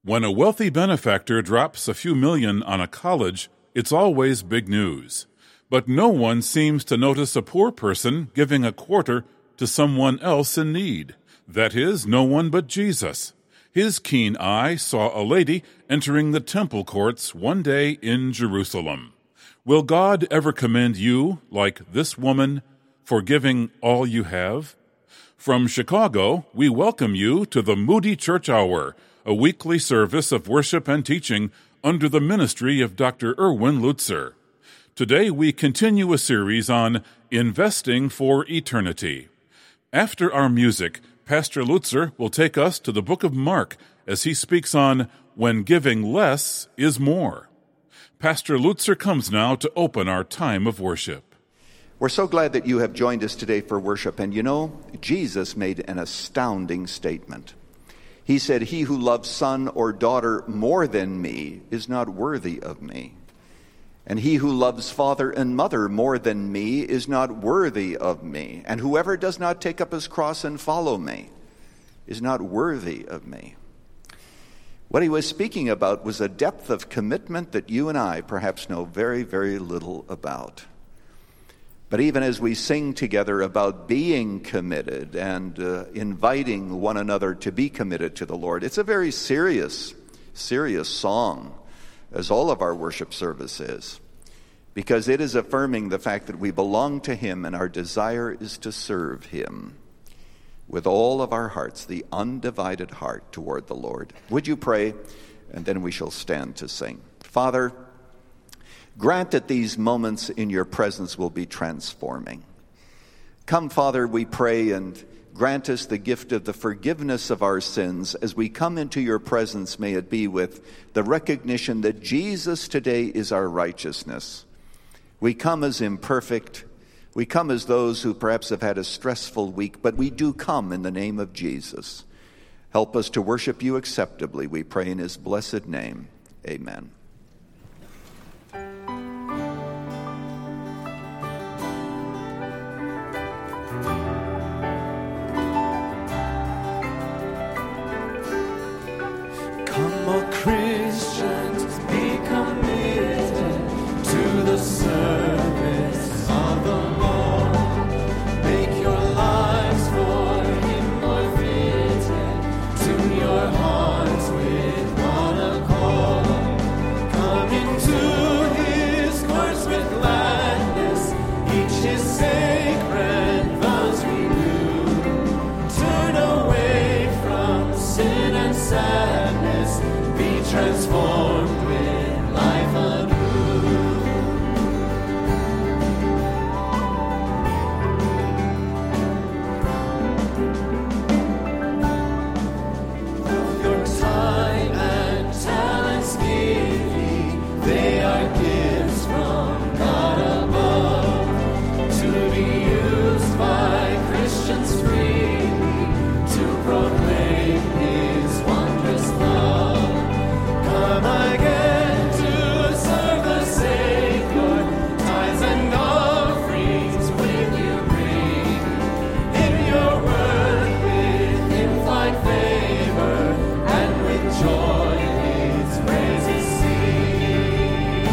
When a wealthy benefactor drops a few million on a college, it's always big news. But no one seems to notice a poor person giving a quarter to someone else in need. That is, no one but Jesus. His keen eye saw a lady entering the temple courts one day in Jerusalem. Will God ever commend you, like this woman, for giving all you have? From Chicago, we welcome you to the Moody Church Hour, a weekly service of worship and teaching under the ministry of Dr. Erwin Lutzer. Today we continue a series on Investing for Eternity. After our music, Pastor Lutzer will take us to the book of Mark as he speaks on When Giving Less is More. Pastor Lutzer comes now to open our time of worship. We're so glad that you have joined us today for worship. And you know, Jesus made an astounding statement. He said, "He who loves son or daughter more than me is not worthy of me. And he who loves father and mother more than me is not worthy of me. And whoever does not take up his cross and follow me is not worthy of me." What he was speaking about was a depth of commitment that you and I perhaps know very, very little about. But even as we sing together about being committed and inviting one another to be committed to the Lord, it's a very serious song, as all of our worship service is, because it is affirming the fact that we belong to Him and our desire is to serve Him with all of our hearts, the undivided heart toward the Lord. Would you pray, and then we shall stand to sing. Father, grant that these moments in your presence will be transforming. Come, Father, we pray, and grant us the gift of the forgiveness of our sins. As we come into your presence, may it be with the recognition that Jesus today is our righteousness. We come as imperfect. We come as those who perhaps have had a stressful week, but we do come in the name of Jesus. Help us to worship you acceptably, we pray in his blessed name. Amen. Christians, be committed to the service of the Lord. Make your lives for Him more fitted. Tune your hearts with one accord. Come into His courts with gladness. Each His sacred vows renew. Turn away from sin and sadness. Transformed with life anew. Your time and talents give ye, they are gifts from God above, to be used by Christians freely, to proclaim His wondrous love. Come again to serve the Savior, tithes and offerings will you bring. In your word with Him find favor, and with joy His praises sing.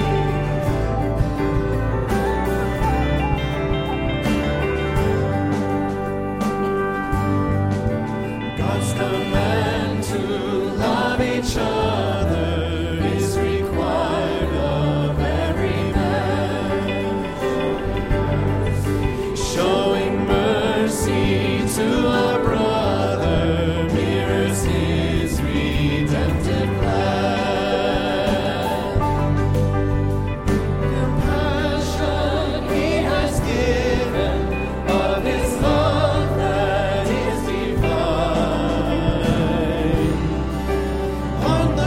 God's command to love each other to our brother mirrors his redemptive plan. Compassion he has given of his love that is divine. On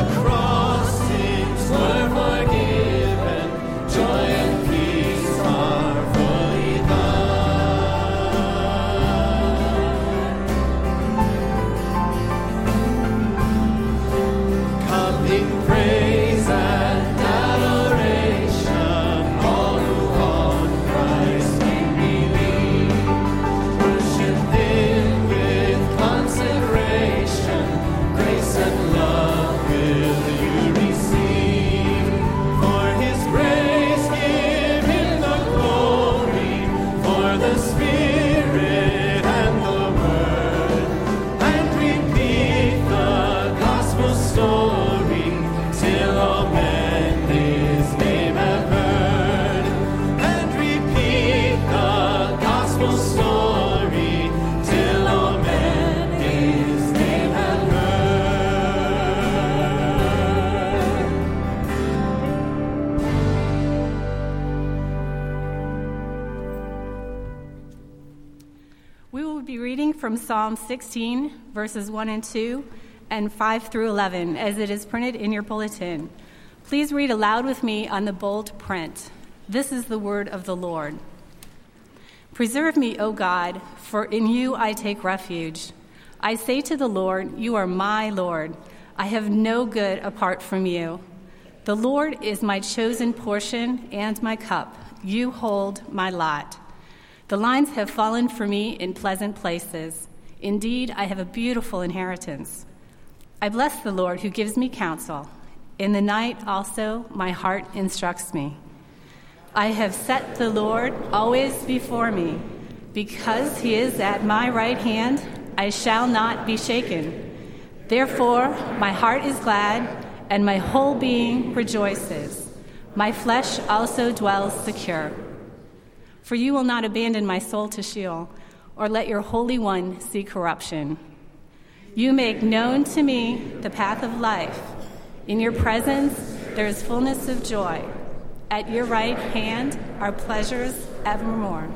from Psalm 16, verses 1 and 2, and 5 through 11, as it is printed in your bulletin. Please read aloud with me on the bold print. This is the word of the Lord. Preserve me, O God, for in you I take refuge. I say to the Lord, you are my Lord. I have no good apart from you. The Lord is my chosen portion and my cup. You hold my lot. The lines have fallen for me in pleasant places. Indeed, I have a beautiful inheritance. I bless the Lord who gives me counsel. In the night also my heart instructs me. I have set the Lord always before me. Because he is at my right hand, I shall not be shaken. Therefore, my heart is glad, and my whole being rejoices. My flesh also dwells secure. For you will not abandon my soul to Sheol, or let your Holy One see corruption. You make known to me the path of life. In your presence there is fullness of joy. At your right hand are pleasures evermore.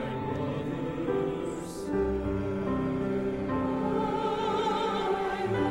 I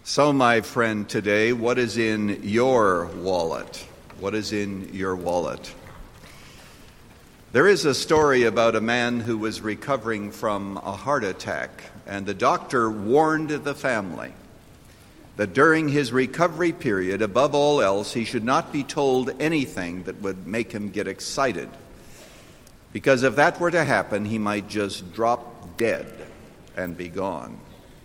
So, my friend, today, what is in your wallet? What is in your wallet? There is a story about a man who was recovering from a heart attack, and the doctor warned the family that during his recovery period, above all else, he should not be told anything that would make him get excited, because if that were to happen, he might just drop dead and be gone.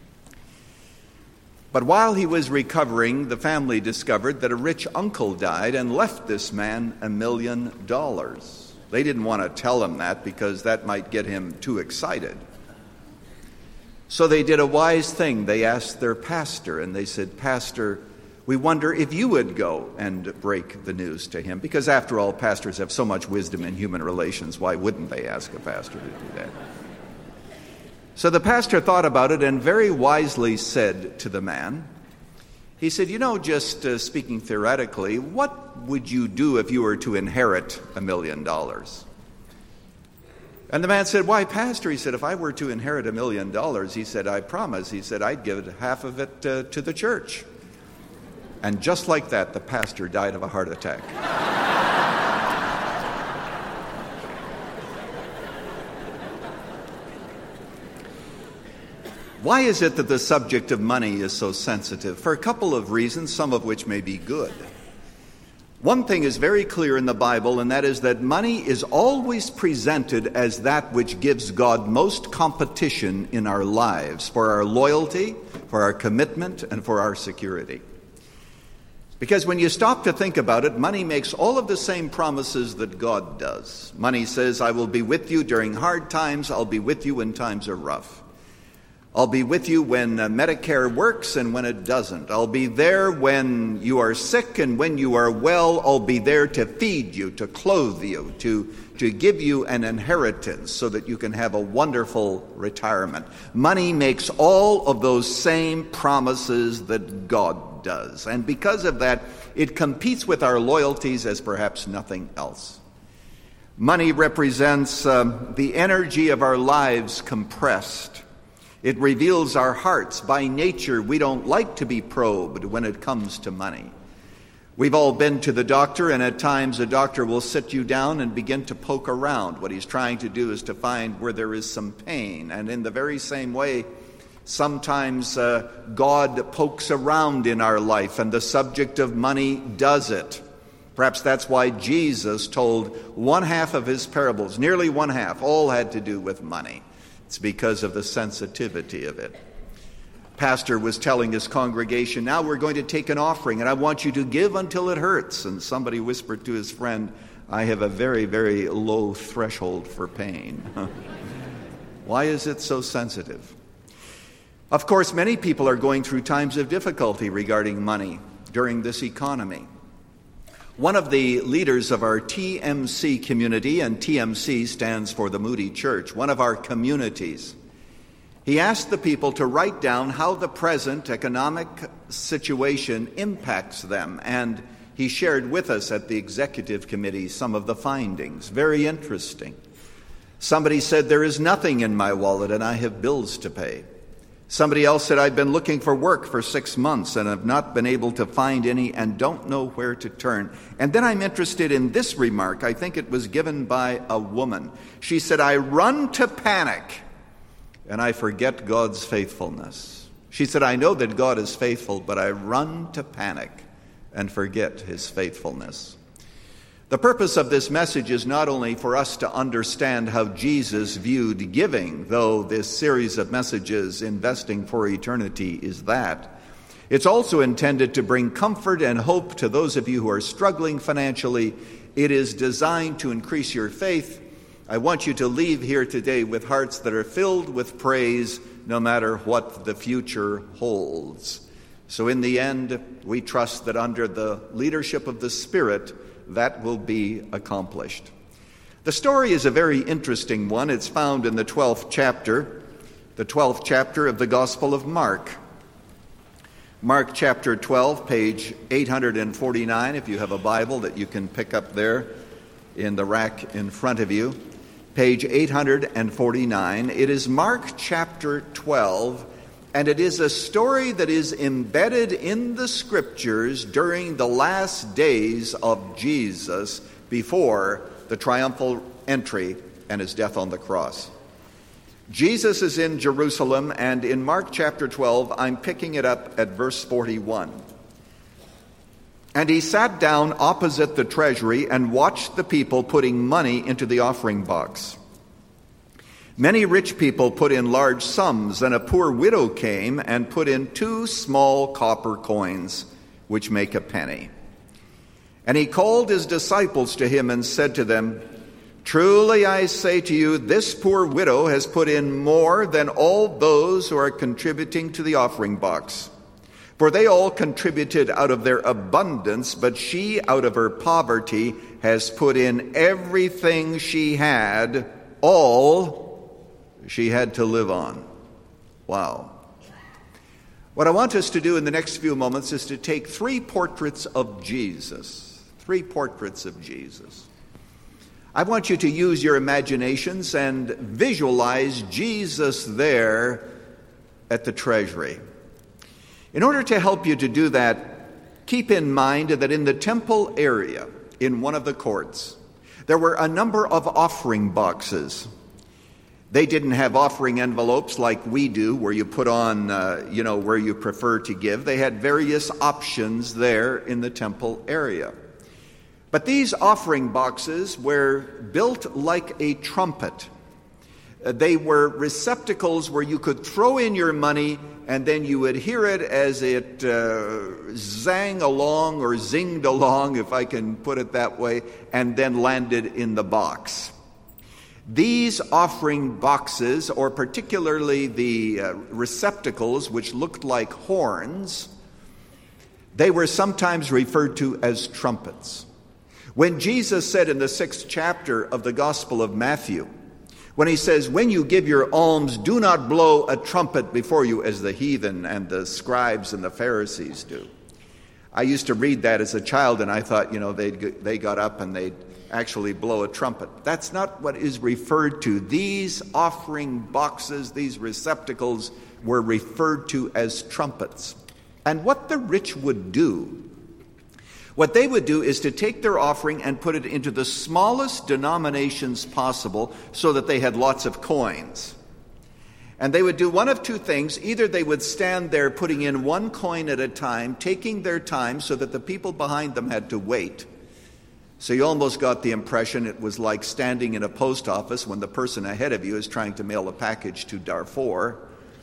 But while he was recovering, the family discovered that a rich uncle died and left this man $1 million. They didn't want to tell him that because that might get him too excited. So they did a wise thing. They asked their pastor, and they said, "Pastor, we wonder if you would go and break the news to him." Because after all, pastors have so much wisdom in human relations. Why wouldn't they ask a pastor to do that? So the pastor thought about it and very wisely said to the man, he said, just speaking theoretically, what would you do if you were to inherit $1 million? And the man said, "Why, Pastor," he said, "if I were to inherit $1 million, he said, I promise, he said, I'd give half of it to the church." And just like that, the pastor died of a heart attack. Why is it that the subject of money is so sensitive? For a couple of reasons, some of which may be good. One thing is very clear in the Bible, and that is that money is always presented as that which gives God most competition in our lives, for our loyalty, for our commitment, and for our security. Because when you stop to think about it, money makes all of the same promises that God does. Money says, "I will be with you during hard times, I'll be with you when times are rough. I'll be with you when Medicare works and when it doesn't. I'll be there when you are sick and when you are well. I'll be there to feed you, to clothe you, to give you an inheritance so that you can have a wonderful retirement." Money makes all of those same promises that God does. And because of that, it competes with our loyalties as perhaps nothing else. Money represents the energy of our lives compressed. It reveals our hearts. By nature, we don't like to be probed when it comes to money. We've all been to the doctor, and at times a doctor will sit you down and begin to poke around. What he's trying to do is to find where there is some pain. And in the very same way, sometimes God pokes around in our life, and the subject of money does it. Perhaps that's why Jesus told one half of his parables, nearly one half, all had to do with money. It's because of the sensitivity of it. Pastor was telling his congregation, "Now we're going to take an offering, and I want you to give until it hurts." And somebody whispered to his friend, "I have a very, very low threshold for pain." Why is it so sensitive? Of course, many people are going through times of difficulty regarding money during this economy. One of the leaders of our TMC community, and TMC stands for the Moody Church, one of our communities, he asked the people to write down how the present economic situation impacts them, and he shared with us at the executive committee some of the findings. Very interesting. Somebody said, "There is nothing in my wallet and I have bills to pay." Somebody else said, "I've been looking for work for 6 months and have not been able to find any and don't know where to turn." And then I'm interested in this remark. I think it was given by a woman. She said, "I run to panic and I forget God's faithfulness." She said, "I know that God is faithful, but I run to panic and forget his faithfulness." The purpose of this message is not only for us to understand how Jesus viewed giving, though this series of messages, Investing for Eternity, is that. It's also intended to bring comfort and hope to those of you who are struggling financially. It is designed to increase your faith. I want you to leave here today with hearts that are filled with praise, no matter what the future holds. So in the end, we trust that under the leadership of the Spirit, that will be accomplished. The story is a very interesting one. It's found in the 12th chapter of the Gospel of Mark. Mark chapter 12, page 849, if you have a Bible that you can pick up there in the rack in front of you. Page 849. It is Mark chapter 12 And it is a story that is embedded in the Scriptures during the last days of Jesus before the triumphal entry and his death on the cross. Jesus is in Jerusalem, and in Mark chapter 12, I'm picking it up at verse 41. And he sat down opposite the treasury and watched the people putting money into the offering box. Many rich people put in large sums, and a poor widow came and put in 2 small copper coins, which make a penny. And he called his disciples to him and said to them, "Truly I say to you, this poor widow has put in more than all those who are contributing to the offering box. For they all contributed out of their abundance, but she out of her poverty has put in everything she had, all she had to live on." Wow. What I want us to do in the next few moments is to take 3 portraits of Jesus. 3 portraits of Jesus. I want you to use your imaginations and visualize Jesus there at the treasury. In order to help you to do that, keep in mind that in the temple area, in one of the courts, there were a number of offering boxes. They didn't have offering envelopes like we do, where you put on, where you prefer to give. They had various options there in the temple area. But these offering boxes were built like a trumpet. They were receptacles where you could throw in your money, and then you would hear it as it zang along or zinged along, if I can put it that way, and then landed in the box. These offering boxes, or particularly the receptacles which looked like horns, they were sometimes referred to as trumpets. When Jesus said in the 6th chapter of the Gospel of Matthew, when he says, "When you give your alms, do not blow a trumpet before you as the heathen and the scribes and the Pharisees do." I used to read that as a child, and I thought, they got up and they'd actually blow a trumpet. That's not what is referred to. These offering boxes, these receptacles, were referred to as trumpets. And what the rich would do, what they would do is to take their offering and put it into the smallest denominations possible so that they had lots of coins. And they would do one of 2 things. Either they would stand there putting in 1 coin at a time, taking their time so that the people behind them had to wait. So you almost got the impression it was like standing in a post office when the person ahead of you is trying to mail a package to Darfur.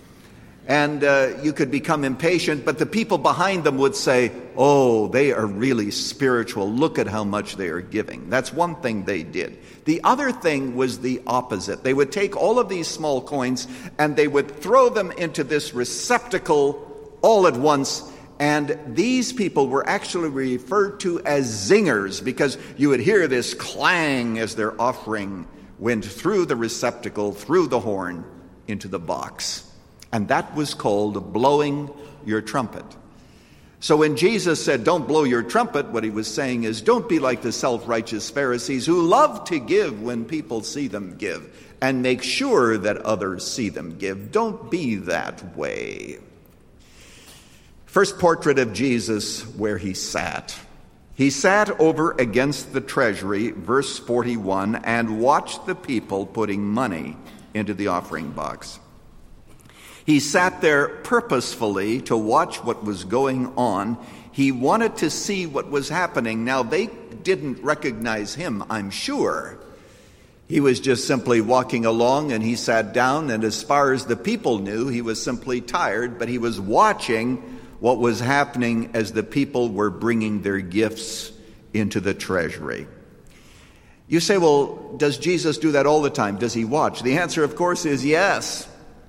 And you could become impatient, but the people behind them would say, "Oh, they are really spiritual. Look at how much they are giving." That's one thing they did. The other thing was the opposite. They would take all of these small coins and they would throw them into this receptacle all at once. And these people were actually referred to as zingers, because you would hear this clang as their offering went through the receptacle, through the horn, into the box. And that was called blowing your trumpet. So when Jesus said, "Don't blow your trumpet," what he was saying is, don't be like the self-righteous Pharisees who love to give when people see them give, and make sure that others see them give. Don't be that way. First portrait of Jesus, where he sat. He sat over against the treasury, verse 41, and watched the people putting money into the offering box. He sat there purposefully to watch what was going on. He wanted to see what was happening. Now, they didn't recognize him, I'm sure. He was just simply walking along, and he sat down, and as far as the people knew, he was simply tired, but he was watching what was happening as the people were bringing their gifts into the treasury. You say, well, does Jesus do that all the time? Does he watch? The answer, of course, is yes.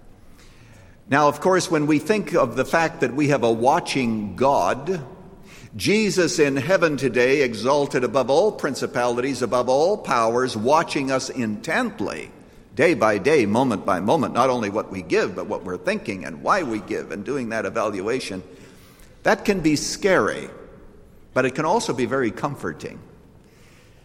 Now, of course, when we think of the fact that we have a watching God, Jesus in heaven today, exalted above all principalities, above all powers, watching us intently, day by day, moment by moment, not only what we give, but what we're thinking and why we give, and doing that evaluation, that can be scary, but it can also be very comforting.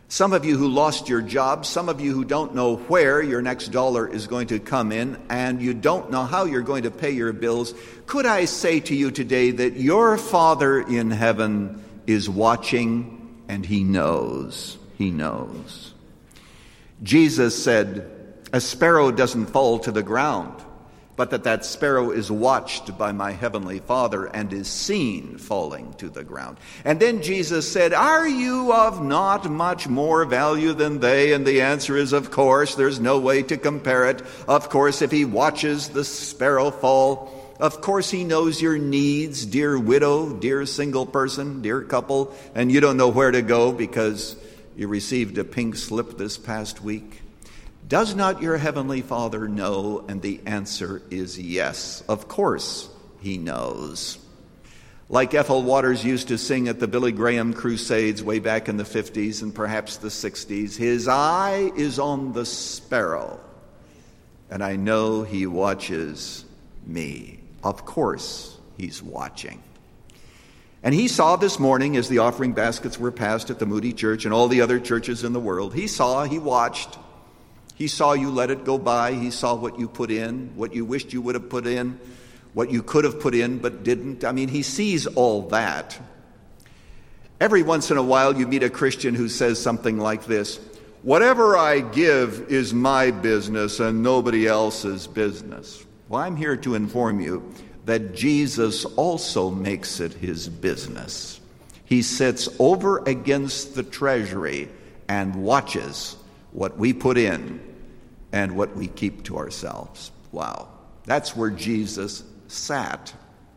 Some of you who lost your job, some of you who don't know where your next dollar is going to come in, and you don't know how you're going to pay your bills, could I say to you today that your Father in heaven is watching and he knows. He knows. Jesus said, a sparrow doesn't fall to the ground, but that sparrow is watched by my heavenly Father and is seen falling to the ground. And then Jesus said, are you of not much more value than they? And the answer is, of course. There's no way to compare it. Of course, if he watches the sparrow fall, of course he knows your needs, dear widow, dear single person, dear couple, and you don't know where to go because you received a pink slip this past week. Does not your heavenly Father know? And the answer is yes. Of course he knows. Like Ethel Waters used to sing at the Billy Graham crusades way back in the 50s and perhaps the 60s, his eye is on the sparrow, and I know he watches me. Of course he's watching. And he saw this morning as the offering baskets were passed at the Moody Church and all the other churches in the world, he watched. He saw you let it go by. He saw what you put in, what you wished you would have put in, what you could have put in but didn't. I mean, he sees all that. Every once in a while you meet a Christian who says something like this, whatever I give is my business and nobody else's business. Well, I'm here to inform you that Jesus also makes it his business. He sits over against the treasury and watches what we put in and what we keep to ourselves. Wow, that's where Jesus sat.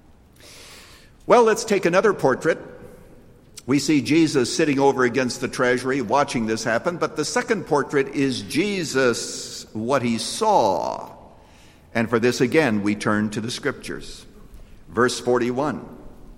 Well, let's take another portrait. We see Jesus sitting over against the treasury, watching this happen, but the second portrait is Jesus, what he saw. And for this, again, we turn to the Scriptures. Verse 41.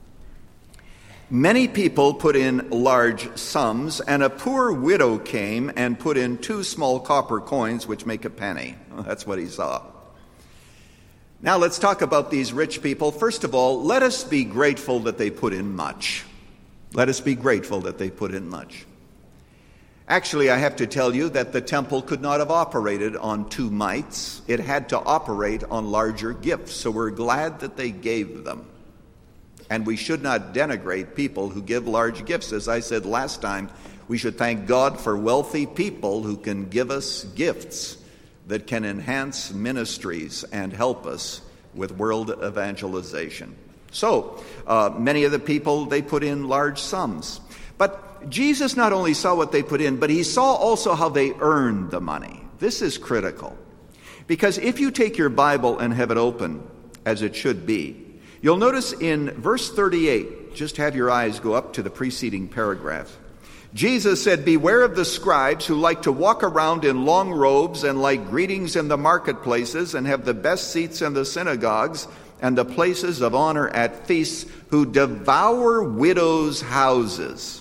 Many people put in large sums, and a poor widow came and put in 2 small copper coins, which make a penny. That's what he saw. Now let's talk about these rich people. First of all, let us be grateful that they put in much. Let us be grateful that they put in much. Actually, I have to tell you that the temple could not have operated on 2 mites. It had to operate on larger gifts, so we're glad that they gave them. And we should not denigrate people who give large gifts. As I said last time, we should thank God for wealthy people who can give us gifts that can enhance ministries and help us with world evangelization. So, many of the people, they put in large sums. But Jesus not only saw what they put in, but he saw also how they earned the money. This is critical. Because if you take your Bible and have it open, as it should be, you'll notice in verse 38, just have your eyes go up to the preceding paragraph. Jesus said, beware of the scribes who like to walk around in long robes and like greetings in the marketplaces and have the best seats in the synagogues and the places of honor at feasts, who devour widows' houses.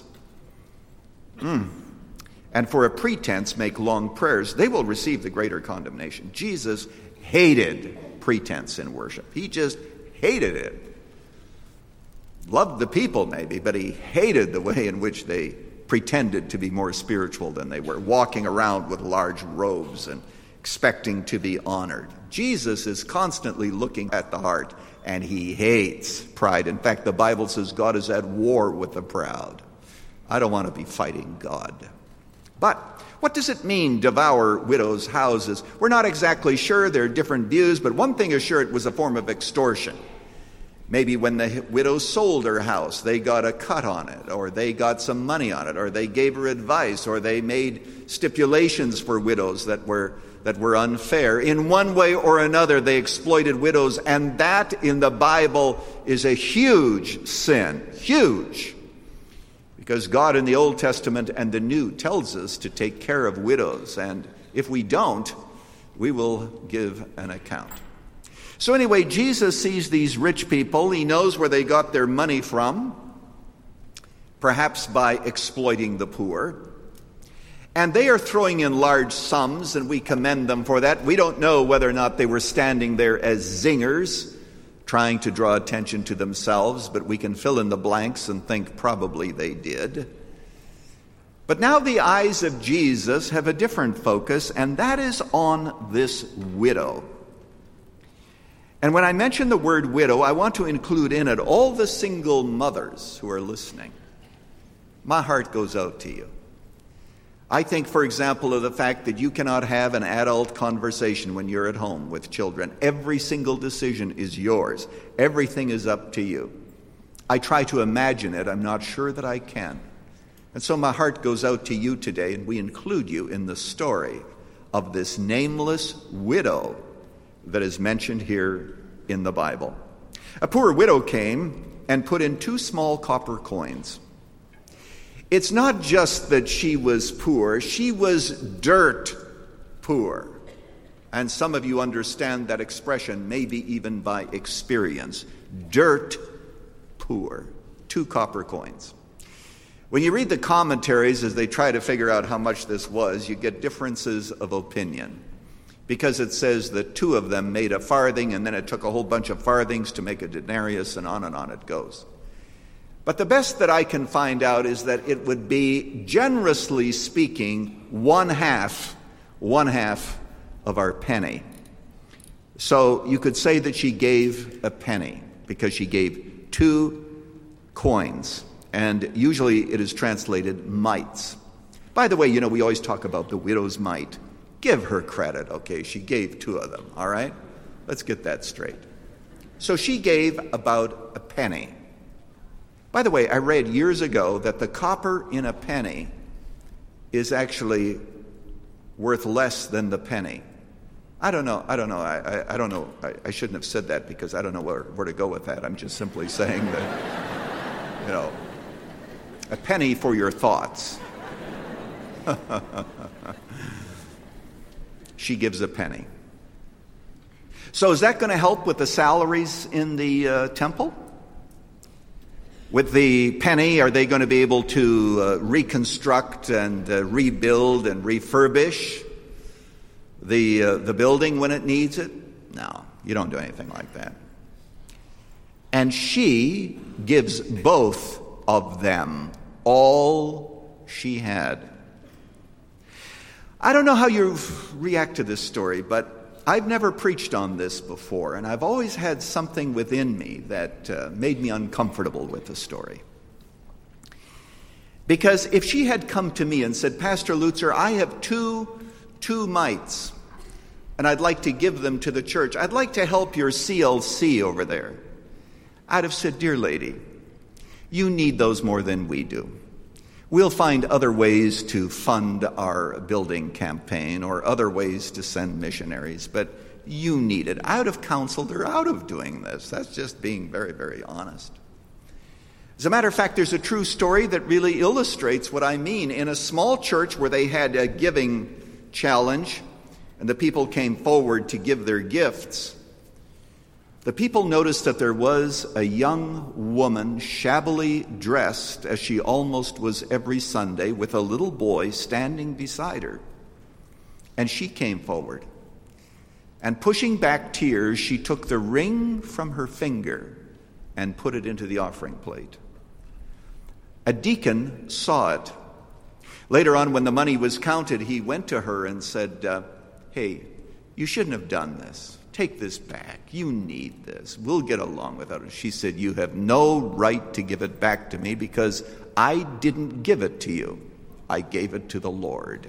And for a pretense make long prayers. They will receive the greater condemnation. Jesus hated pretense in worship. He just hated it. Loved the people maybe, but he hated the way in which they pretended to be more spiritual than they were, walking around with large robes and expecting to be honored. Jesus is constantly looking at the heart, and he hates pride. In fact, the Bible says God is at war with the proud. I don't want to be fighting God. But what does it mean, devour widows' houses? We're not exactly sure. There are different views, but one thing is sure, it was a form of extortion. Maybe when the widow sold her house, they got a cut on it, or they got some money on it, or they gave her advice, or they made stipulations for widows that were unfair. In one way or another, they exploited widows, and that in the Bible is a huge sin. Huge. Because God in the Old Testament and the New tells us to take care of widows, and if we don't, we will give an account. So anyway, Jesus sees these rich people. He knows where they got their money from, perhaps by exploiting the poor. And they are throwing in large sums, and we commend them for that. We don't know whether or not they were standing there as zingers, trying to draw attention to themselves, but we can fill in the blanks and think probably they did. But now the eyes of Jesus have a different focus, and that is on this widow. And when I mention the word widow, I want to include in it all the single mothers who are listening. My heart goes out to you. I think, for example, of the fact that you cannot have an adult conversation when you're at home with children. Every single decision is yours. Everything is up to you. I try to imagine it. I'm not sure that I can. And so my heart goes out to you today, and we include you in the story of this nameless widow that is mentioned here in the Bible. A poor widow came and put in 2 small copper coins. It's not just that she was poor, she was dirt poor. And some of you understand that expression, maybe even by experience. Dirt poor. 2 copper coins. When you read the commentaries as they try to figure out how much this was, you get differences of opinion. Because it says that 2 of them made a farthing, and then it took a whole bunch of farthings to make a denarius, and on it goes. But the best that I can find out is that it would be, generously speaking, one half of our penny. So you could say that she gave a penny, because she gave 2 coins. And usually it is translated mites. By the way, we always talk about the widow's mite. Give her credit, okay? She gave 2 of them, all right? Let's get that straight. So she gave about a penny. By the way, I read years ago that the copper in a penny is actually worth less than the penny. I don't know. I don't know. I shouldn't have said that because I don't know where to go with that. I'm just simply saying that, a penny for your thoughts. She gives a penny. So is that going to help with the salaries in the temple? With the penny, are they going to be able to reconstruct and rebuild and refurbish the building when it needs it? No, you don't do anything like that. And she gives both of them all she had. I don't know how you react to this story, but I've never preached on this before, and I've always had something within me that made me uncomfortable with the story. Because if she had come to me and said, Pastor Lutzer, I have two mites, and I'd like to give them to the church. I'd like to help your CLC over there. I'd have said, dear lady, you need those more than we do. We'll find other ways to fund our building campaign or other ways to send missionaries, but you need it. I would have counseled her out of doing this. That's just being very, very honest. As a matter of fact, there's a true story that really illustrates what I mean. In a small church where they had a giving challenge and the people came forward to give their gifts, the people noticed that there was a young woman shabbily dressed, as she almost was every Sunday, with a little boy standing beside her. And she came forward. And pushing back tears, she took the ring from her finger and put it into the offering plate. A deacon saw it. Later on, when the money was counted, he went to her and said, hey, you shouldn't have done this. Take this back. You need this. We'll get along without it. She said, you have no right to give it back to me because I didn't give it to you. I gave it to the Lord.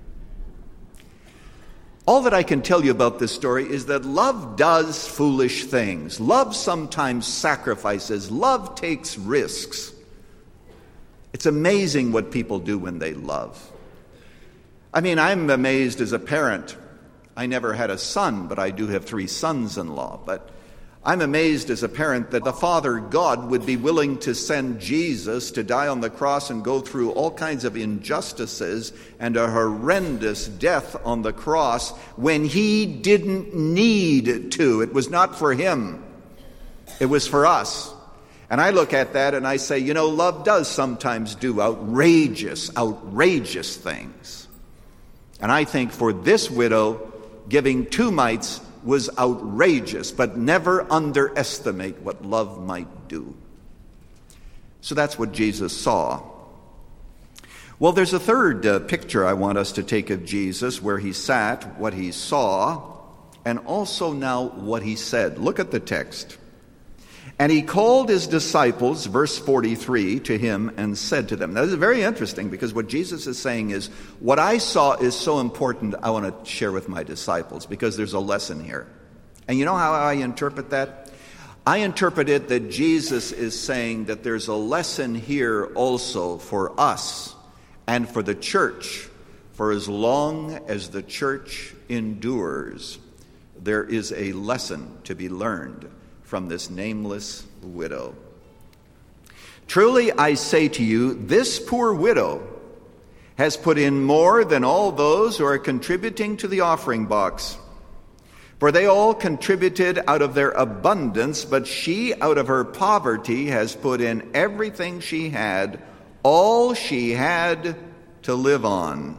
All that I can tell you about this story is that love does foolish things. Love sometimes sacrifices. Love takes risks. It's amazing what people do when they love. I mean, I'm amazed as a parent. I never had a son, but I do have 3 sons-in-law. But I'm amazed as a parent that the Father God would be willing to send Jesus to die on the cross and go through all kinds of injustices and a horrendous death on the cross when he didn't need to. It was not for him. It was for us. And I look at that and I say, love does sometimes do outrageous things. And I think for this widow, giving 2 mites was outrageous, but never underestimate what love might do. So that's what Jesus saw. Well, there's a third picture I want us to take of Jesus, where he sat, what he saw, and also now what he said. Look at the text. And he called his disciples, verse 43, to him and said to them. Now, this is very interesting, because what Jesus is saying is, what I saw is so important, I want to share with my disciples, because there's a lesson here. And you know how I interpret that? I interpret it that Jesus is saying that there's a lesson here also for us and for the church. For as long as the church endures, there is a lesson to be learned from this nameless widow. Truly I say to you, this poor widow has put in more than all those who are contributing to the offering box. For they all contributed out of their abundance, but she out of her poverty has put in everything she had, all she had to live on.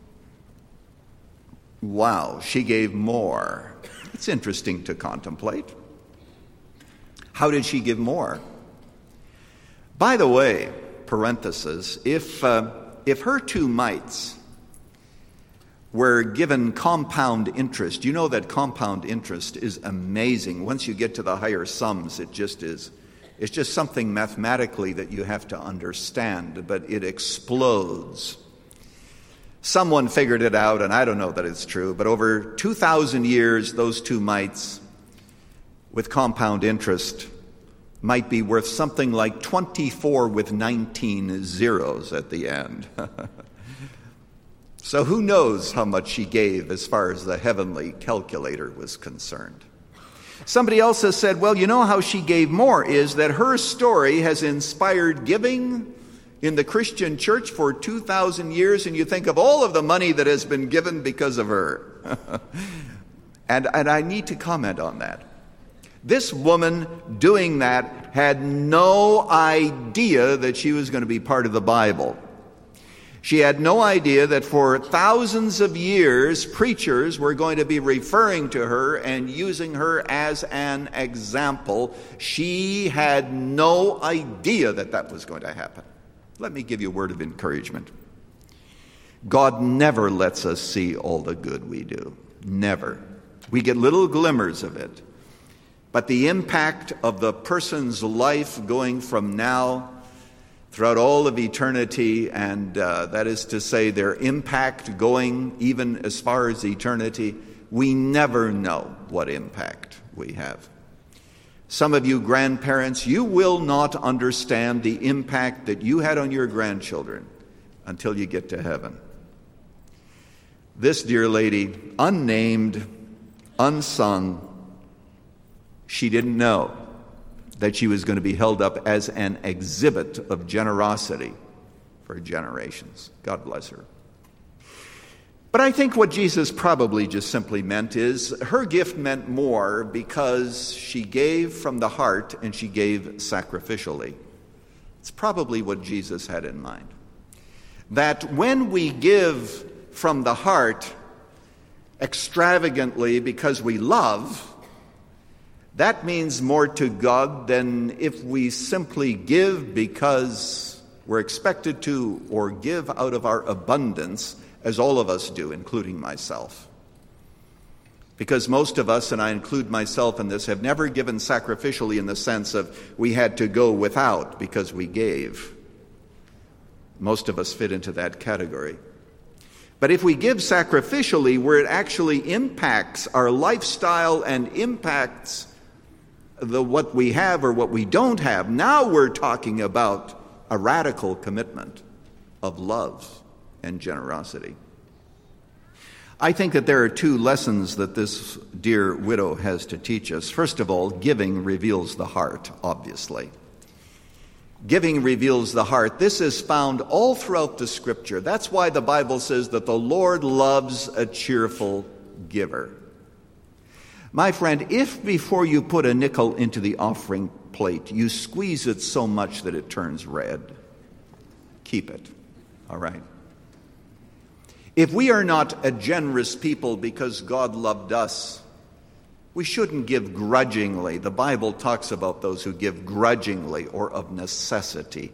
Wow, she gave more. It's interesting to contemplate. How did she give more? By the way, parenthesis, if her two mites were given compound interest, you know that compound interest is amazing. Once you get to the higher sums, it's just something mathematically that you have to understand, but it explodes. Someone figured it out, and I don't know that it's true, but over 2,000 years, those two mites with compound interest might be worth something like 24 with 19 zeros at the end. So who knows how much she gave as far as the heavenly calculator was concerned. Somebody else has said, well, you know how she gave more is that her story has inspired giving in the Christian church for 2,000 years, and you think of all of the money that has been given because of her. and I need to comment on that. This woman doing that had no idea that she was going to be part of the Bible. She had no idea that for thousands of years, preachers were going to be referring to her and using her as an example. She had no idea that that was going to happen. Let me give you a word of encouragement. God never lets us see all the good we do. Never. We get little glimmers of it. But the impact of the person's life going from now throughout all of eternity, and that is to say their impact going even as far as eternity, we never know what impact we have. Some of you grandparents, you will not understand the impact that you had on your grandchildren until you get to heaven. This dear lady, unnamed, unsung, she didn't know that she was going to be held up as an exhibit of generosity for generations. God bless her. But I think what Jesus probably just simply meant is her gift meant more because she gave from the heart and she gave sacrificially. It's probably what Jesus had in mind. That when we give from the heart extravagantly because we love, that means more to God than if we simply give because we're expected to, or give out of our abundance, as all of us do, including myself. Because most of us, and I include myself in this, have never given sacrificially in the sense of we had to go without because we gave. Most of us fit into that category. But if we give sacrificially, where it actually impacts our lifestyle and impacts what we have or what we don't have, now we're talking about a radical commitment of love and generosity. I think that there are two lessons that this dear widow has to teach us. First of all, giving reveals the heart, obviously. Giving reveals the heart. This is found all throughout the Scripture. That's why the Bible says that the Lord loves a cheerful giver. My friend, if before you put a nickel into the offering plate, you squeeze it so much that it turns red, keep it, all right? If we are not a generous people because God loved us, we shouldn't give grudgingly. The Bible talks about those who give grudgingly or of necessity.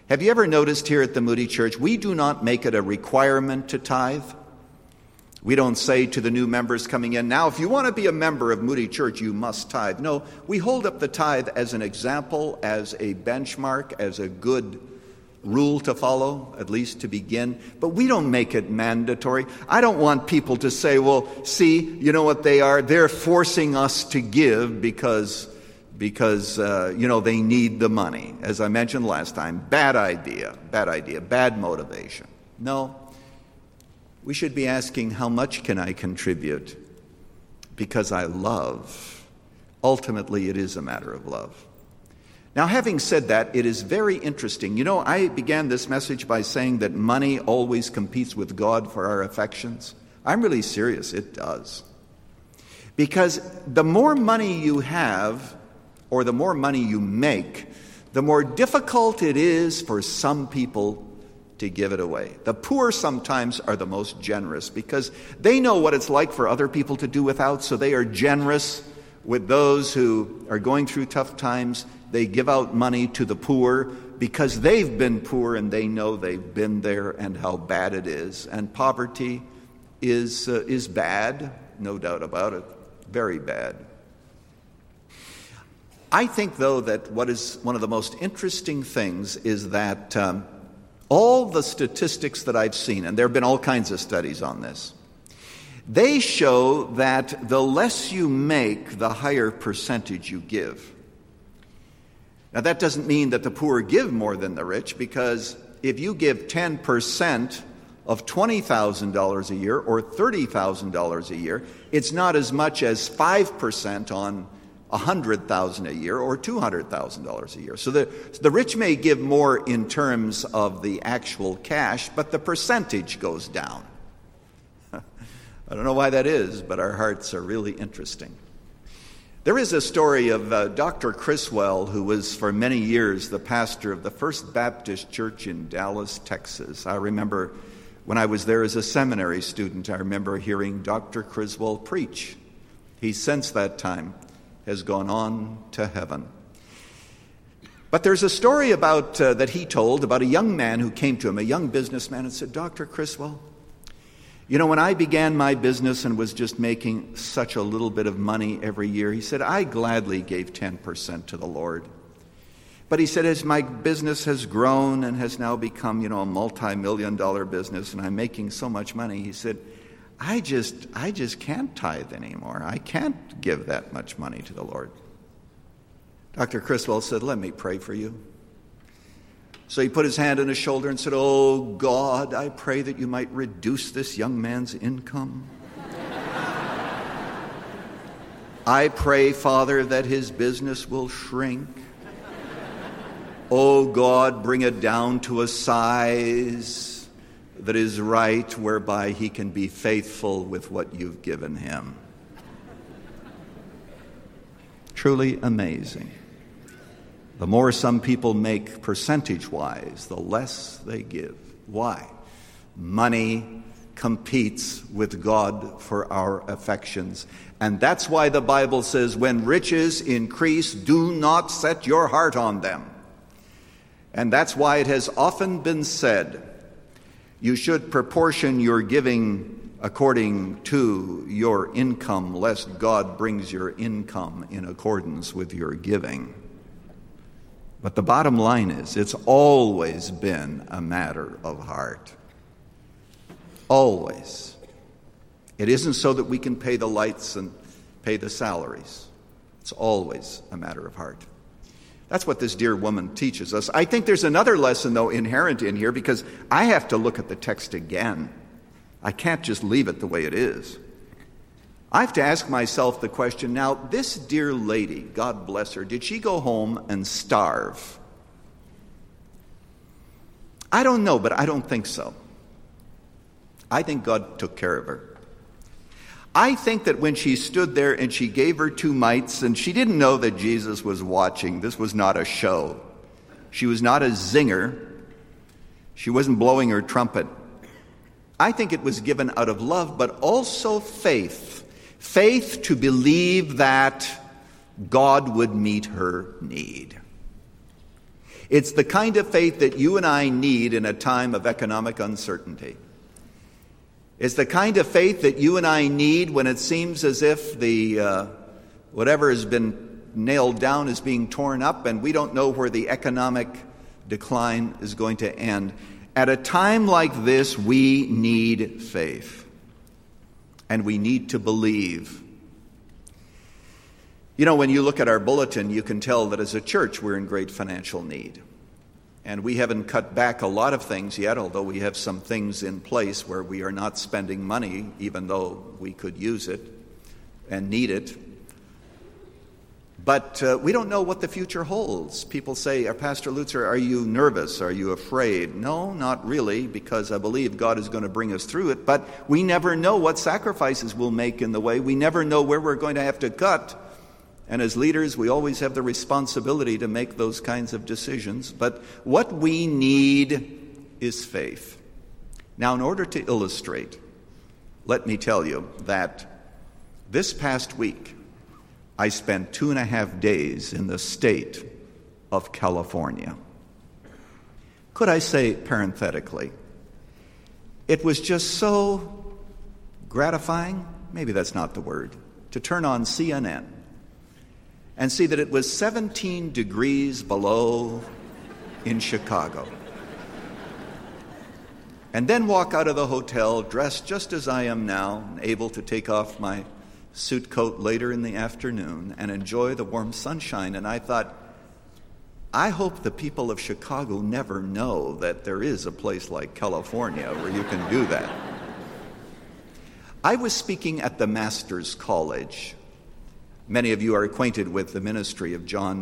Have you ever noticed here at the Moody Church, we do not make it a requirement to tithe? We don't say to the new members coming in, now if you want to be a member of Moody Church, you must tithe. No, we hold up the tithe as an example, as a benchmark, as a good rule to follow, at least to begin. But we don't make it mandatory. I don't want people to say, well, see, you know what they are? They're forcing us to give because they need the money. As I mentioned last time, bad idea, bad motivation. No, we should be asking, how much can I contribute? Because I love. Ultimately, it is a matter of love. Now, having said that, it is very interesting. You know, I began this message by saying that money always competes with God for our affections. I'm really serious, it does. Because the more money you have, or the more money you make, the more difficult it is for some people to give it away. The poor sometimes are the most generous because they know what it's like for other people to do without, so they are generous with those who are going through tough times. They give out money to the poor because they've been poor and they know they've been there and how bad it is. And poverty is bad, no doubt about it, very bad. I think, though, that what is one of the most interesting things is that all the statistics that I've seen, and there have been all kinds of studies on this, they show that the less you make, the higher percentage you give. Now, that doesn't mean that the poor give more than the rich, because if you give 10% of $20,000 a year or $30,000 a year, it's not as much as 5% on $100,000 a year or $200,000 a year. So the rich may give more in terms of the actual cash, but the percentage goes down. I don't know why that is, but our hearts are really interesting. There is a story of Dr. Criswell, who was for many years the pastor of the First Baptist Church in Dallas, Texas. I remember when I was there as a seminary student, I remember hearing Dr. Criswell preach. He, since that time, has gone on to heaven. But there's a story about that he told about a young man who came to him, a young businessman, and said, Dr. Criswell, you know, when I began my business and was just making such a little bit of money every year, he said, I gladly gave 10% to the Lord. But he said, as my business has grown and has now become, a multi-million-dollar business, and I'm making so much money, he said, I just can't tithe anymore. I can't give that much money to the Lord. Dr. Criswell said, let me pray for you. So he put his hand on his shoulder and said, oh, God, I pray that you might reduce this young man's income. I pray, Father, that his business will shrink. Oh, God, bring it down to a size that is right, whereby he can be faithful with what you've given him. Truly amazing. The more some people make percentage-wise, the less they give. Why? Money competes with God for our affections. And that's why the Bible says, when riches increase, do not set your heart on them. And that's why it has often been said, you should proportion your giving according to your income, lest God brings your income in accordance with your giving. But the bottom line is, it's always been a matter of heart. Always. It isn't so that we can pay the lights and pay the salaries. It's always a matter of heart. That's what this dear woman teaches us. I think there's another lesson, though, inherent in here, because I have to look at the text again. I can't just leave it the way it is. I have to ask myself the question, now, this dear lady, God bless her, did she go home and starve? I don't know, but I don't think so. I think God took care of her. I think that when she stood there and she gave her 2 mites, and she didn't know that Jesus was watching, this was not a show. She was not a zinger. She wasn't blowing her trumpet. I think it was given out of love, but also faith. Faith to believe that God would meet her need. It's the kind of faith that you and I need in a time of economic uncertainty. It's the kind of faith that you and I need when it seems as if the whatever has been nailed down is being torn up and we don't know where the economic decline is going to end. At a time like this, we need faith. And we need to believe. You know, when you look at our bulletin, you can tell that as a church we're in great financial need. And we haven't cut back a lot of things yet, although we have some things in place where we are not spending money, even though we could use it and need it. But we don't know what the future holds. People say, Pastor Lutzer, are you nervous? Are you afraid? No, not really, because I believe God is going to bring us through it. But we never know what sacrifices we'll make in the way. We never know where we're going to have to cut. And as leaders, we always have the responsibility to make those kinds of decisions. But what we need is faith. Now, in order to illustrate, let me tell you that this past week, I spent 2.5 days in the state of California. Could I say parenthetically, it was just so gratifying, maybe that's not the word, to turn on CNN and see that it was 17 degrees below in Chicago. And then walk out of the hotel dressed just as I am now, able to take off my suit coat later in the afternoon and enjoy the warm sunshine. And I thought, I hope the people of Chicago never know that there is a place like California where you can do that. I was speaking at the Master's College. Many of you are acquainted with the ministry of John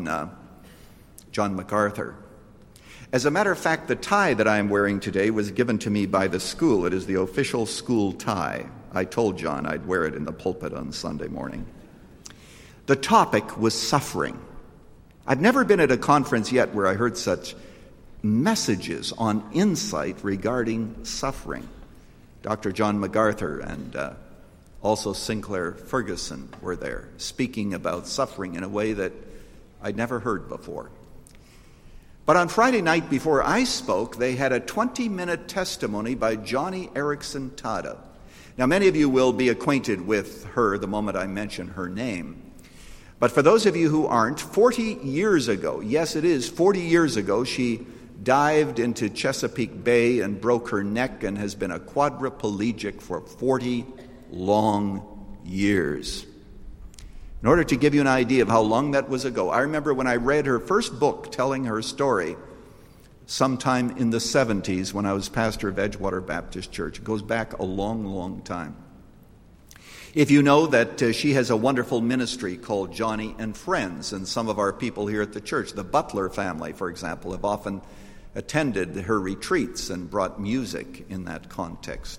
MacArthur. As a matter of fact, the tie that I am wearing today was given to me by the school. It is the official school tie. I told John I'd wear it in the pulpit on Sunday morning. The topic was suffering. I've never been at a conference yet where I heard such messages on insight regarding suffering. Dr. John MacArthur and also Sinclair Ferguson were there, speaking about suffering in a way that I'd never heard before. But on Friday night before I spoke, they had a 20-minute testimony by Joni Eareckson Tada. Now, many of you will be acquainted with her the moment I mention her name. But for those of you who aren't, 40 years ago, yes, it is 40 years ago, she dived into Chesapeake Bay and broke her neck and has been a quadriplegic for 40 long years. In order to give you an idea of how long that was ago, I remember when I read her first book telling her story sometime in the 70s when I was pastor of Edgewater Baptist Church. It goes back a long, long time. If you know that she has a wonderful ministry called Johnny and Friends, and some of our people here at the church, the Butler family, for example, have often attended her retreats and brought music in that context.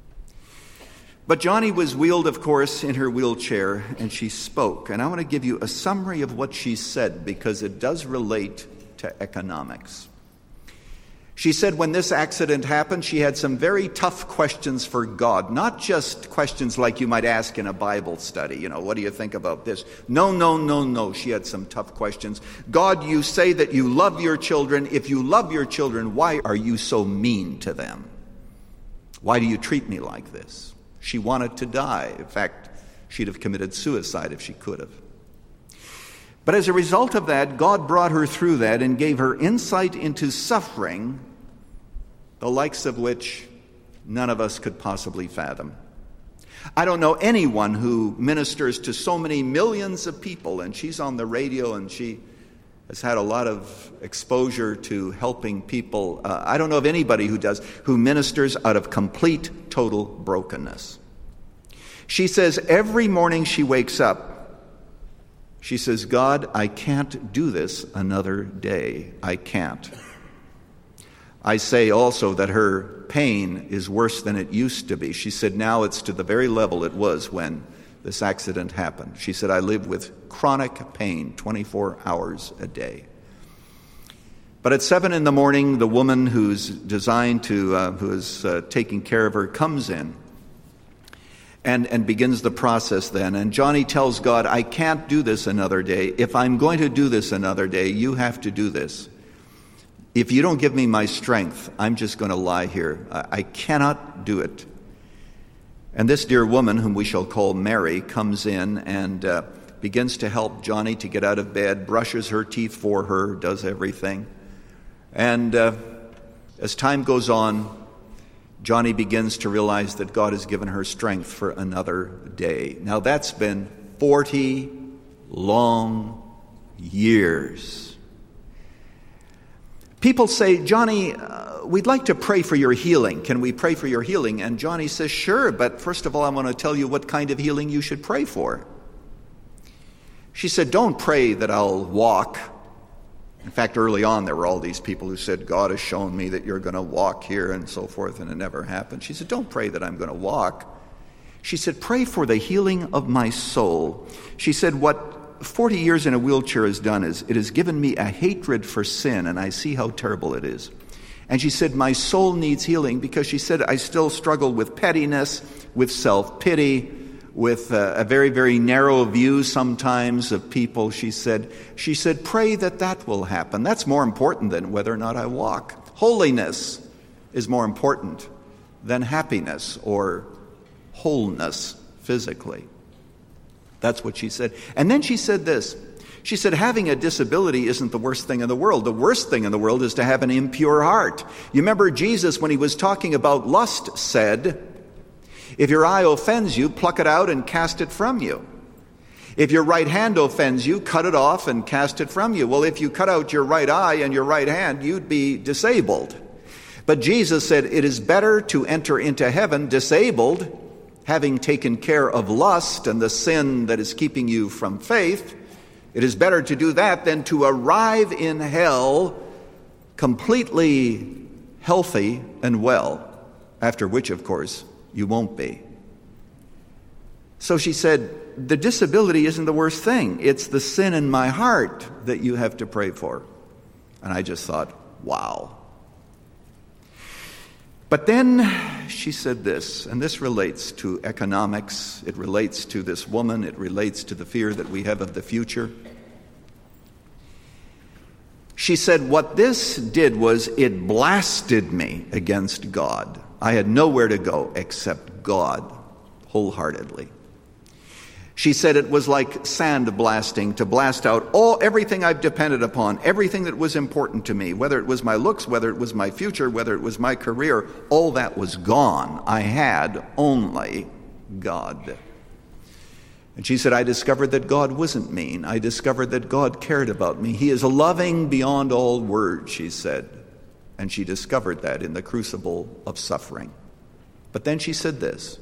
But Johnny was wheeled, of course, in her wheelchair, and she spoke. And I want to give you a summary of what she said because it does relate to economics. She said when this accident happened, she had some very tough questions for God. Not just questions like you might ask in a Bible study. You know, what do you think about this? No. She had some tough questions. God, you say that you love your children. If you love your children, why are you so mean to them? Why do you treat me like this? She wanted to die. In fact, she'd have committed suicide if she could have. But as a result of that, God brought her through that and gave her insight into suffering, the likes of which none of us could possibly fathom. I don't know anyone who ministers to so many millions of people, and she's on the radio and she has had a lot of exposure to helping people. I don't know of anybody who ministers out of complete, total brokenness. She says every morning she wakes up, she says, God, I can't do this another day. I can't. I say also that her pain is worse than it used to be. She said now it's to the very level it was when this accident happened. She said, I live with chronic pain 24 hours a day. But at 7 in the morning, the woman who is taking care of her comes in and begins the process then. And Johnny tells God, I can't do this another day. If I'm going to do this another day, you have to do this. if you don't give me my strength, I'm just going to lie here. I cannot do it. And this dear woman, whom we shall call Mary, comes in and begins to help Johnny to get out of bed, brushes her teeth for her, does everything. And as time goes on, Johnny begins to realize that God has given her strength for another day. Now that's been 40 long years. People say, Johnny, we'd like to pray for your healing. Can we pray for your healing? And Johnny says, sure, but first of all, I want to tell you what kind of healing you should pray for. She said, don't pray that I'll walk. In fact, early on, there were all these people who said, God has shown me that you're going to walk here and so forth, and it never happened. She said, don't pray that I'm going to walk. She said, pray for the healing of my soul. She said, what 40 years in a wheelchair has done is it has given me a hatred for sin, and I see how terrible it is. And she said, my soul needs healing because she said, I still struggle with pettiness, with self-pity, with a very, very narrow view sometimes of people. She said, pray that will happen. That's more important than whether or not I walk. Holiness is more important than happiness or wholeness physically. That's what she said. And then she said this. She said, having a disability isn't the worst thing in the world. The worst thing in the world is to have an impure heart. You remember Jesus, when he was talking about lust, said, if your eye offends you, pluck it out and cast it from you. If your right hand offends you, cut it off and cast it from you. Well, if you cut out your right eye and your right hand, you'd be disabled. But Jesus said, it is better to enter into heaven disabled, having taken care of lust and the sin that is keeping you from faith. It is better to do that than to arrive in hell completely healthy and well, after which, of course, you won't be. So she said, the disability isn't the worst thing. It's the sin in my heart that you have to pray for. And I just thought, wow. But then she said this, and this relates to economics. It relates to this woman. It relates to the fear that we have of the future. She said, what this did was it blasted me against God. I had nowhere to go except God, wholeheartedly. She said it was like sandblasting, to blast out everything I've depended upon, everything that was important to me, whether it was my looks, whether it was my future, whether it was my career, all that was gone. I had only God. And she said, I discovered that God wasn't mean. I discovered that God cared about me. He is loving beyond all words, she said. And she discovered that in the crucible of suffering. But then she said this.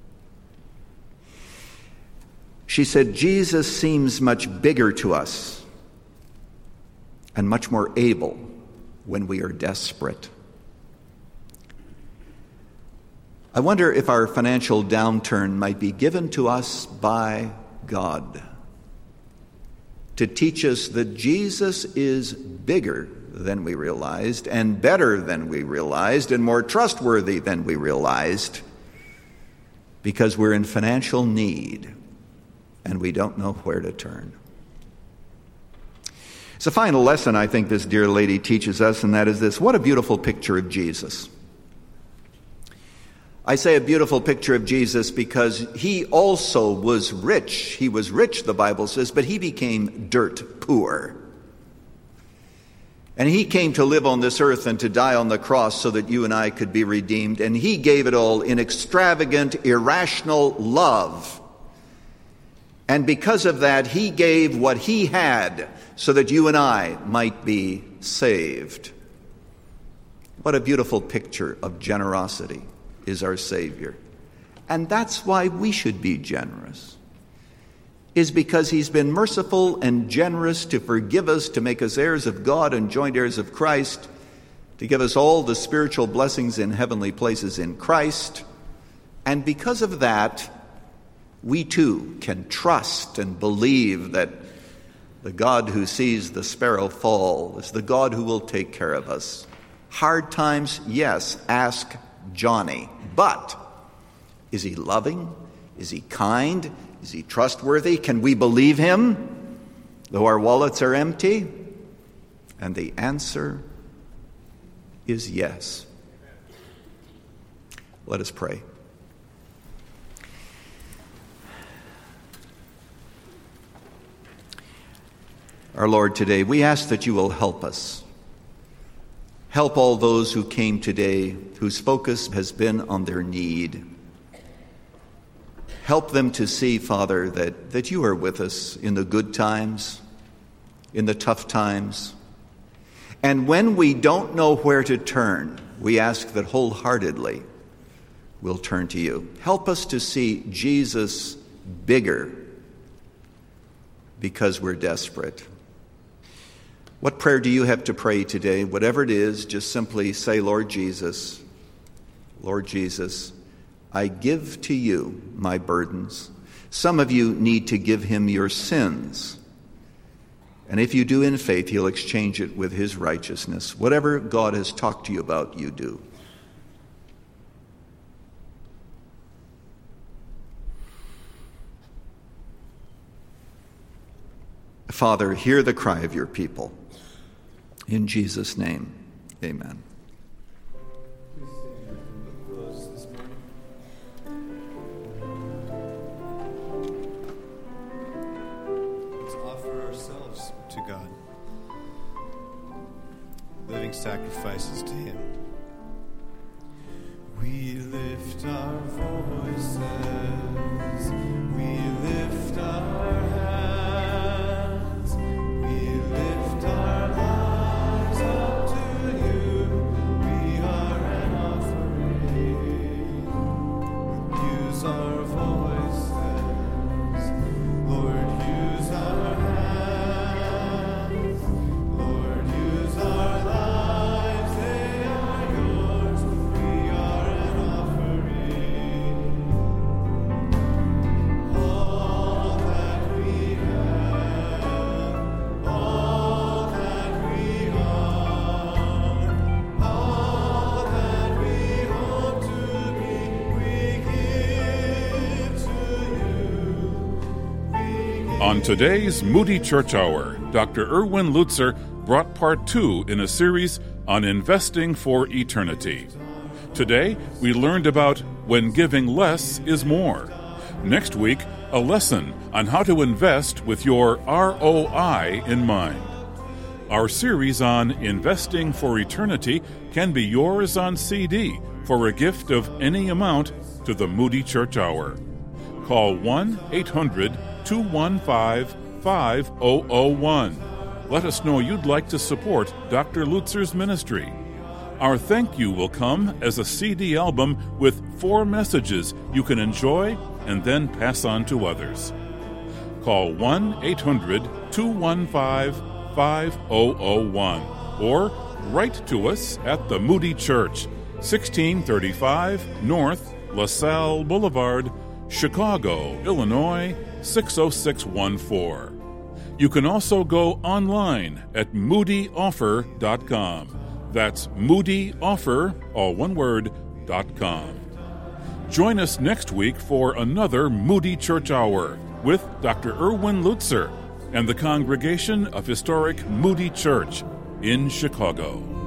She said, Jesus seems much bigger to us and much more able when we are desperate. I wonder if our financial downturn might be given to us by God to teach us that Jesus is bigger than we realized and better than we realized and more trustworthy than we realized, because we're in financial need and we don't know where to turn. It's a final lesson I think this dear lady teaches us, and that is this. What a beautiful picture of Jesus. I say a beautiful picture of Jesus because he also was rich. He was rich, the Bible says, but he became dirt poor. And he came to live on this earth and to die on the cross so that you and I could be redeemed. And he gave it all in extravagant, irrational love. And because of that, he gave what he had so that you and I might be saved. What a beautiful picture of generosity is our Savior. And that's why we should be generous, is because he's been merciful and generous to forgive us, to make us heirs of God and joint heirs of Christ, to give us all the spiritual blessings in heavenly places in Christ. And because of that, we too can trust and believe that the God who sees the sparrow fall is the God who will take care of us. Hard times, yes, ask Johnny. But is he loving? Is he kind? Is he trustworthy? Can we believe him, though our wallets are empty? And the answer is yes. Let us pray. Our Lord, today we ask that you will help us. Help all those who came today whose focus has been on their need. Help them to see, Father, that you are with us in the good times, in the tough times. And when we don't know where to turn, we ask that wholeheartedly we'll turn to you. Help us to see Jesus bigger because we're desperate. What prayer do you have to pray today? Whatever it is, just simply say, Lord Jesus, I give to you my burdens. Some of you need to give him your sins. And if you do in faith, he'll exchange it with his righteousness. Whatever God has talked to you about, you do. Father, hear the cry of your people. In Jesus' name, amen. Let's offer ourselves to God, living sacrifices to him. We lift our voices, we lift our hands, we lift our lives up to you. We are an offering. Use our voices, Lord, use our hands, Lord, use our lives, they are yours. We are an offering. All that we have, all that we are, all that we hope to be, we give to you. On today's Moody Church Hour, Dr. Erwin Lutzer brought part 2 in a series on investing for eternity. Today, we learned about when giving less is more. Next week, a lesson on how to invest with your ROI in mind. Our series on investing for eternity can be yours on CD for a gift of any amount to the Moody Church Hour. Call 1-800-215-5001. Let us know you'd like to support Dr. Lutzer's ministry. Our thank you will come as a CD album with 4 messages you can enjoy and then pass on to others. Call 1-800-215-5001 or write to us at the Moody Church, 1635 North LaSalle Boulevard, Chicago, Illinois, 60614. You can also go online at moodyoffer.com. That's moodyoffer, all one word, .com. Join us next week for another Moody Church Hour with Dr. Erwin Lutzer and the congregation of historic Moody Church in Chicago.